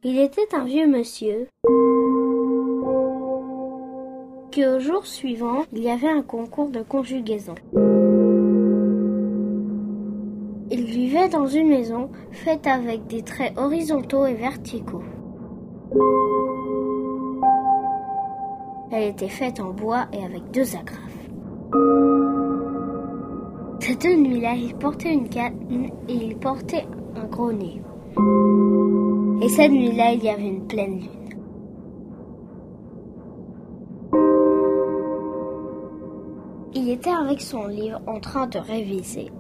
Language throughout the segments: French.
Il était un vieux monsieur qu'au jour suivant, il y avait un concours de conjugaison. Il vivait dans une maison faite avec des traits horizontaux et verticaux. Elle était faite en bois et avec 2 agrafes. Cette nuit-là, il portait une canne et il portait un gros nez. Et cette nuit-là, il y avait une pleine lune. Il était avec son livre en train de réviser.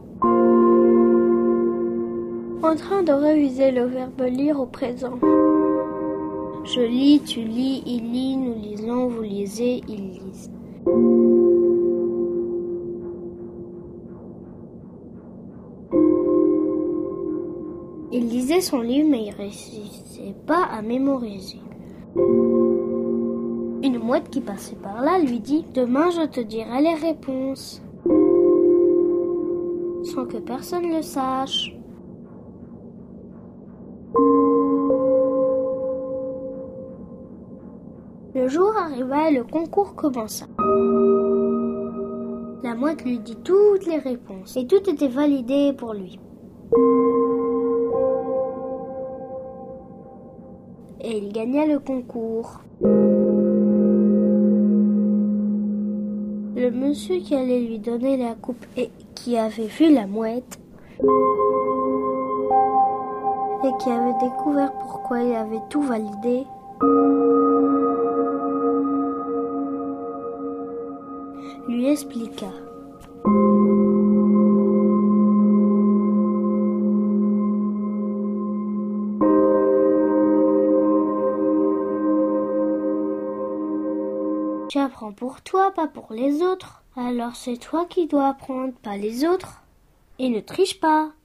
En train de réviser le verbe lire au présent. Je lis, tu lis, il lit, nous lisons, vous lisez, ils lisent. Il lisait son livre, mais il ne réussissait pas à mémoriser. Une mouette qui passait par là lui dit « Demain, je te dirai les réponses. » Sans que personne le sache. Le jour arriva et le concours commença. La mouette lui dit toutes les réponses et tout était validé pour lui. Et il gagna le concours. Le monsieur qui allait lui donner la coupe et qui avait vu la mouette et qui avait découvert pourquoi il avait tout validé, lui expliqua. Tu apprends pour toi, pas pour les autres. Alors c'est toi qui dois apprendre, pas les autres. Et ne triche pas.